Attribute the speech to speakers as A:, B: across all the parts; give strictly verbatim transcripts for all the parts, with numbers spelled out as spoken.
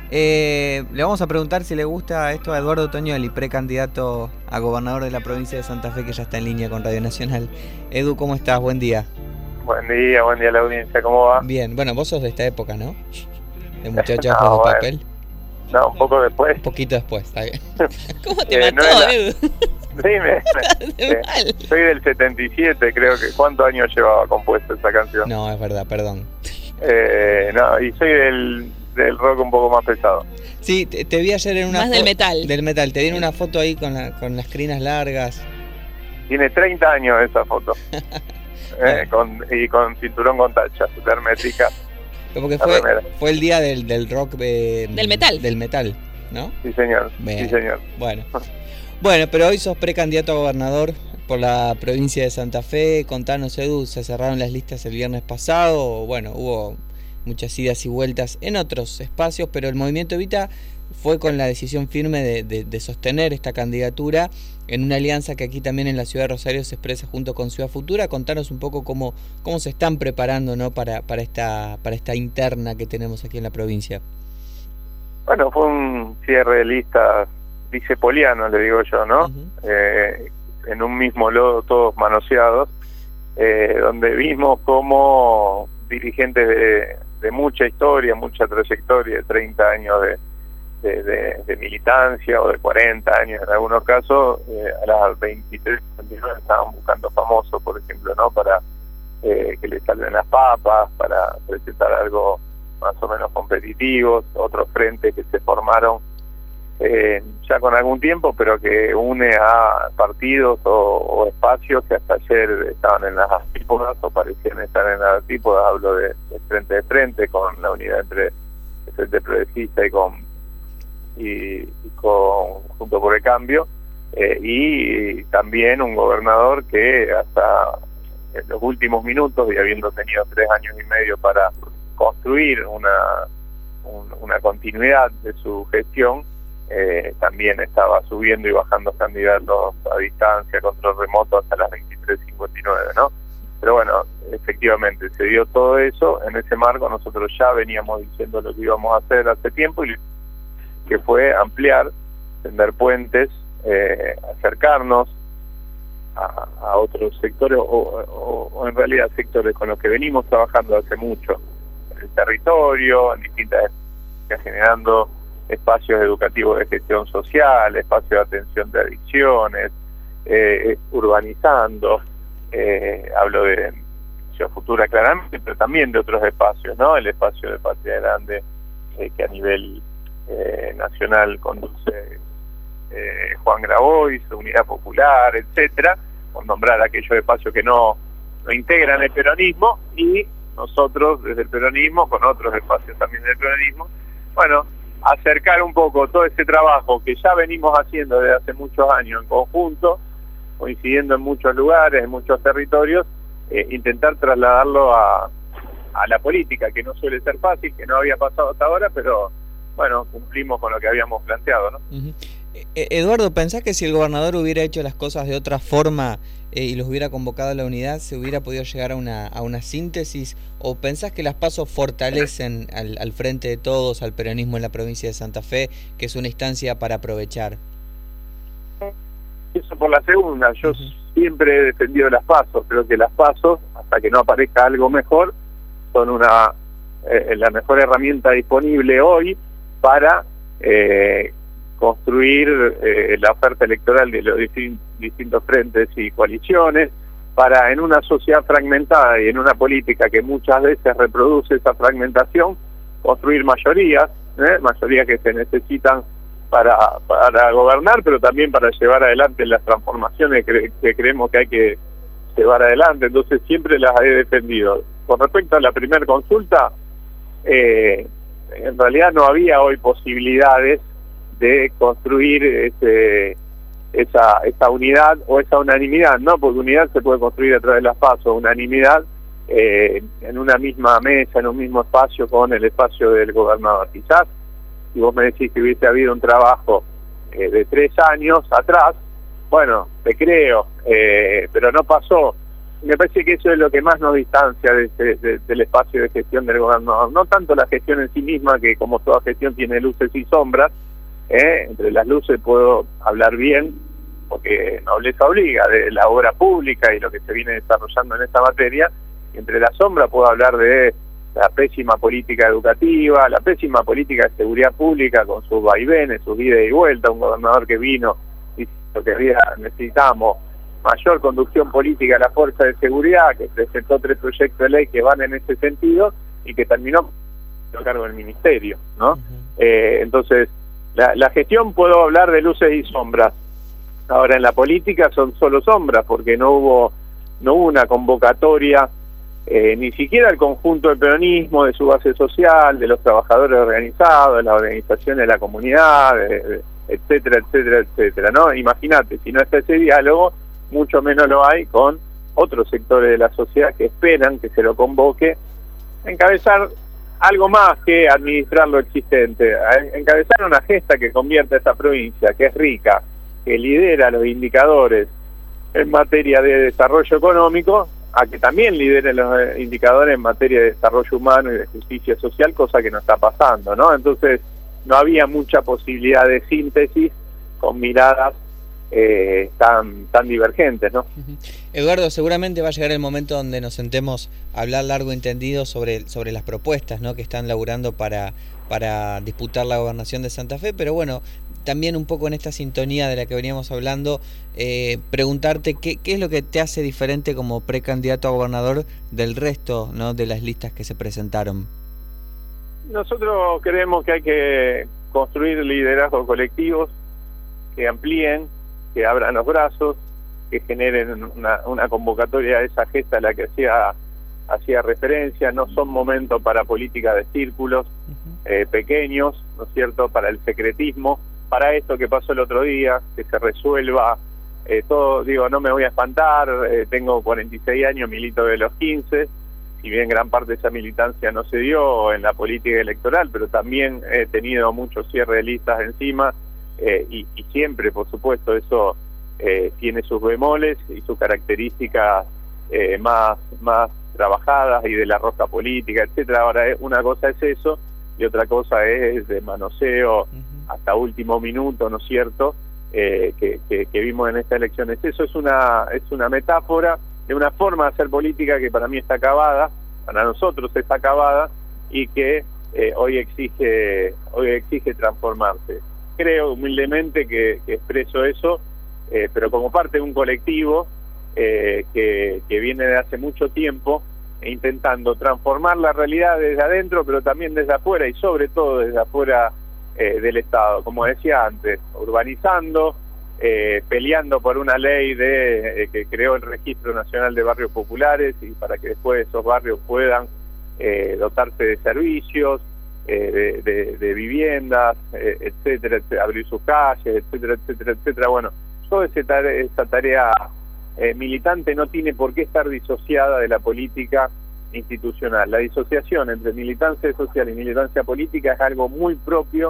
A: Eh, le vamos a preguntar si le gusta esto a Eduardo Toñoli, precandidato a gobernador de la provincia de Santa Fe, que ya está en línea con Radio Nacional. Edu, ¿cómo estás? Buen día.
B: Buen día, buen día a la audiencia, ¿cómo va?
A: Bien, bueno, vos sos de esta época, ¿no? De muchachos
B: no,
A: bajo
B: bueno.
A: papel.
B: No, un poco después.
A: Un poquito después, está bien.
C: ¿Cómo te
B: Eh,
C: mató,
B: no era-
C: Edu?
B: Sí, me, me-
C: de mal.
B: soy del setenta y siete, creo que. ¿Cuántos años llevaba compuesta esa canción?
A: No, es verdad, perdón.
B: Eh, no, y soy del, del rock un poco más pesado.
A: Sí, te, te vi ayer en una
C: Más del
A: fo-
C: metal.
A: Del metal, te vi en una foto ahí con, la, con las crinas largas.
B: Tiene treinta años esa foto.
A: Bueno.
B: Eh, con, y con cinturón con tachas, de hermética.
A: Porque
B: La
A: fue,
B: remera.
A: fue el día del, del rock... eh,
C: Del metal.
A: Del metal, ¿no?
B: Sí, señor.
A: Bien.
B: Sí, señor.
A: Bueno. Bueno, pero hoy sos precandidato a gobernador por la provincia de Santa Fe. Contanos, Edu, se cerraron las listas el viernes pasado. Bueno, hubo muchas idas y vueltas en otros espacios, pero el Movimiento Evita fue con la decisión firme de, de, de sostener esta candidatura en una alianza que aquí también en la ciudad de Rosario se expresa junto con Ciudad Futura. Contanos un poco cómo, cómo se están preparando, ¿no? para, para, esta, para esta interna que tenemos aquí en la provincia.
B: Bueno, fue un cierre de listas bisepoliano, le digo yo, ¿no?
A: Uh-huh.
B: Eh, en un mismo lodo, todos manoseados, eh, donde vimos cómo dirigentes de, de mucha historia, mucha trayectoria, de treinta años de, de, de, de militancia o de cuarenta años en algunos casos, eh, a las veintitrés, veintinueve estaban buscando famosos, por ejemplo, ¿no? Para eh, que les salven las papas, para presentar algo más o menos competitivos, otros frentes que se formaron eh, ya con algún tiempo, pero que une a partidos o, o espacios que hasta ayer estaban en las antípodas o parecían estar en las antípodas. Hablo de, de frente de frente, con la unidad entre el Frente Progresista y con y, y con Junto por el Cambio, eh, y también un gobernador que hasta en los últimos minutos, y habiendo tenido tres años y medio para construir una, un, una continuidad de su gestión, eh, también estaba subiendo y bajando candidatos a distancia, control remoto, hasta las veintitrés cincuenta y nueve, ¿no? Pero bueno, efectivamente se dio todo eso. En ese marco nosotros ya veníamos diciendo lo que íbamos a hacer hace tiempo, y que fue ampliar, tender puentes, eh, acercarnos a, a otros sectores, o, o, o en realidad sectores con los que venimos trabajando hace mucho, en el territorio, en distintas, generando espacios educativos de gestión social, espacios de atención de adicciones, eh, urbanizando, eh, hablo de Ciudad Futura claramente, pero también de otros espacios, ¿no? El espacio de Patria Grande, eh, que a nivel eh, nacional conduce eh, Juan Grabois, Unidad Popular, etcétera, por nombrar aquellos espacios que no, no integran el peronismo, y nosotros desde el peronismo, con otros espacios también del peronismo, bueno, acercar un poco todo ese trabajo que ya venimos haciendo desde hace muchos años en conjunto, coincidiendo en muchos lugares, en muchos territorios, eh, intentar trasladarlo a, a la política, que no suele ser fácil, que no había pasado hasta ahora, pero bueno, cumplimos con lo que habíamos planteado, ¿no?
A: Uh-huh. eh, Eduardo, ¿pensás que si el gobernador hubiera hecho las cosas de otra forma eh, y los hubiera convocado a la unidad, se hubiera podido llegar a una, a una síntesis? ¿O pensás que las PASO fortalecen al, al frente de todos, al peronismo en la provincia de Santa Fe, que es una instancia para aprovechar?
B: Eso por la segunda. Yo
A: Uh-huh.
B: siempre he defendido las PASO. Creo que las PASO, hasta que no aparezca algo mejor, son una eh, la mejor herramienta disponible hoy para eh, construir eh, la oferta electoral de los distin- distintos frentes y coaliciones, para, en una sociedad fragmentada y en una política que muchas veces reproduce esa fragmentación, construir mayorías, ¿eh? mayorías que se necesitan para, para gobernar, pero también para llevar adelante las transformaciones que, que creemos que hay que llevar adelante. Entonces siempre las he defendido. Con respecto a la primera consulta, eh, en realidad no había hoy posibilidades de construir ese, esa, esa unidad o esa unanimidad, ¿no? Porque unidad se puede construir a través de las PASO, unanimidad eh, en una misma mesa, en un mismo espacio con el espacio del gobernador. Quizás, si vos me decís que hubiese habido un trabajo eh, de tres años atrás, bueno, te creo, eh, pero no pasó. me parece que eso es lo que más nos distancia de, de, de, del espacio de gestión del gobernador. No tanto la gestión en sí misma, que como toda gestión tiene luces y sombras. ¿eh? Entre las luces puedo hablar bien, porque nobleza obliga, de la obra pública y lo que se viene desarrollando en esta materia. Y entre las sombras puedo hablar de la pésima política educativa, la pésima política de seguridad pública con sus vaivenes, sus idas y vueltas. Un gobernador que vino y lo que había, necesitamos mayor conducción política a la fuerza de seguridad, que presentó tres proyectos de ley que van en ese sentido y que terminó a cargo del ministerio, ¿no? Uh-huh. eh, entonces, la, la gestión puedo hablar de luces y sombras. Ahora en la política son solo sombras, porque no hubo no hubo una convocatoria, eh, ni siquiera el conjunto del peronismo, de su base social, de los trabajadores organizados, de las organizaciones de la comunidad, de, de, etcétera, etcétera, etcétera, ¿no? Imagínate, si no está ese diálogo, mucho menos lo hay con otros sectores de la sociedad que esperan que se lo convoque, encabezar algo más que administrar lo existente, encabezar una gesta que convierta a esta provincia, que es rica, que lidera los indicadores en materia de desarrollo económico, a que también lidere los indicadores en materia de desarrollo humano y de justicia social, cosa que no está pasando, ¿no? Entonces, no había mucha posibilidad de síntesis con miradas Eh, tan tan divergentes, ¿no?
A: Eduardo, seguramente va a llegar el momento donde nos sentemos a hablar largo y entendido sobre, sobre las propuestas, ¿no?, que están laburando para, para disputar la gobernación de Santa Fe, pero bueno, también un poco en esta sintonía de la que veníamos hablando, eh, preguntarte qué, qué es lo que te hace diferente como precandidato a gobernador del resto, ¿no?, de las listas que se presentaron.
B: Nosotros creemos que hay que construir liderazgos colectivos que amplíen, que abran los brazos, que generen una, una convocatoria a esa gesta a la que hacía hacía referencia. No son momentos para política de círculos uh-huh. eh, pequeños, ¿no es cierto?, para el secretismo, para esto que pasó el otro día, que se resuelva eh, todo. Digo, no me voy a espantar, eh, tengo cuarenta y seis años, milito de los quince, si bien gran parte de esa militancia no se dio en la política electoral, pero también he tenido muchos cierres de listas encima. Eh, y, y siempre, por supuesto, eso eh, tiene sus bemoles y sus características eh, más, más trabajadas y de la rosca política, etcétera. Ahora, eh, una cosa es eso y otra cosa es de manoseo uh-huh. hasta último minuto, ¿no es cierto?, eh, que, que, que vimos en estas elecciones. Eso es una, es una metáfora de una forma de hacer política que para mí está acabada, para nosotros está acabada y que eh, hoy exige, hoy exige transformarse. Creo humildemente que, que expreso eso, eh, pero como parte de un colectivo eh, que, que viene de hace mucho tiempo intentando transformar la realidad desde adentro, pero también desde afuera y sobre todo desde afuera eh, del Estado. Como decía antes, urbanizando, eh, peleando por una ley de eh, que creó el Registro Nacional de Barrios Populares y para que después esos barrios puedan eh, dotarse de servicios, Eh, de, de, de viviendas, eh, etcétera, etcétera, abrir sus calles, etcétera, etcétera, etcétera. Bueno, toda esa tarea, esa tarea eh, militante no tiene por qué estar disociada de la política institucional. La disociación entre militancia social y militancia política es algo muy propio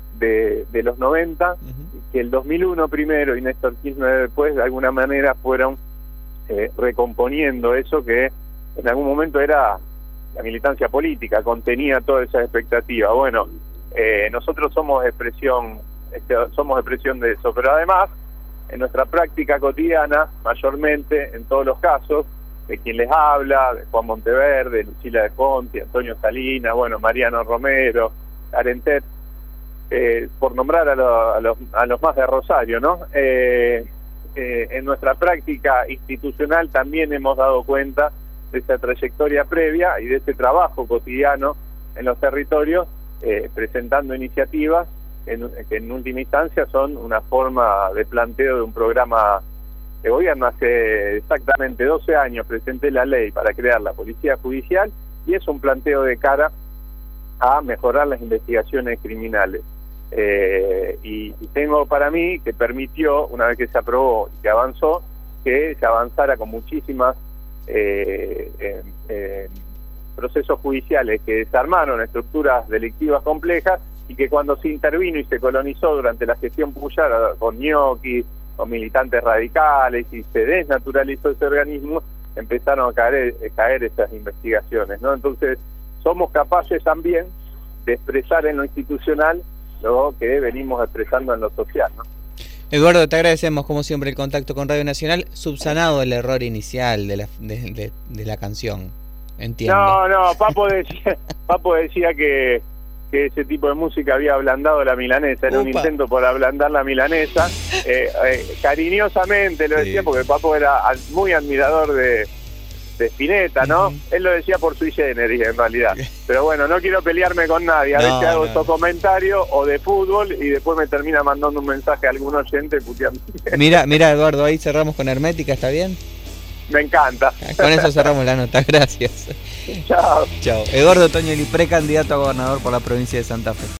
B: de, de los noventa, uh-huh. que el dos mil uno primero y Néstor Kirchner después de alguna manera fueron eh, recomponiendo eso que en algún momento era la militancia política, contenía todas esas expectativas. Bueno, eh, nosotros somos expresión, este, somos expresión de eso, pero además, en nuestra práctica cotidiana, mayormente, en todos los casos, de quien les habla, de Juan Monteverde, Lucila de Conti, Antonio Salinas, bueno, Mariano Romero, Arentet, eh, por nombrar a, lo, a, los, a los más de Rosario, ¿no? Eh, eh, en nuestra práctica institucional también hemos dado cuenta de esa trayectoria previa y de ese trabajo cotidiano en los territorios, eh, presentando iniciativas en, que en última instancia son una forma de planteo de un programa de gobierno. Hace exactamente doce años presenté la ley para crear la Policía Judicial y es un planteo de cara a mejorar las investigaciones criminales. Eh, y, y tengo para mí que permitió, una vez que se aprobó y que avanzó, que se avanzara con muchísimas Eh, eh, eh, procesos judiciales que desarmaron estructuras delictivas complejas y que cuando se intervino y se colonizó durante la gestión Puyara con ñoquis, con militantes radicales y se desnaturalizó ese organismo, empezaron a caer, a caer esas investigaciones, ¿no? Entonces, somos capaces también de expresar en lo institucional lo que venimos expresando en lo social, ¿no?
A: Eduardo, te agradecemos como siempre el contacto con Radio Nacional, subsanado el error inicial de la, de, de, de la canción, entiendo.
B: No, no, Papo decía, Papo decía que, que ese tipo de música había ablandado la milanesa, era Upa. un intento por ablandar la milanesa, eh, eh, cariñosamente lo decía, sí. porque Papo era muy admirador de, de Spinetta, ¿no? Uh-huh. Él lo decía por sui generis en realidad, pero bueno, no quiero pelearme con nadie, a no, veces hago no. estos comentarios o de fútbol y después me termina mandando un mensaje a algún oyente puteando.
A: Mira, mira Eduardo, ahí cerramos con Hermética, ¿está bien?
B: Me encanta.
A: Con eso cerramos la nota, gracias.
B: Chao.
A: Chao. Eduardo Toñoli, precandidato a gobernador por la provincia de Santa Fe.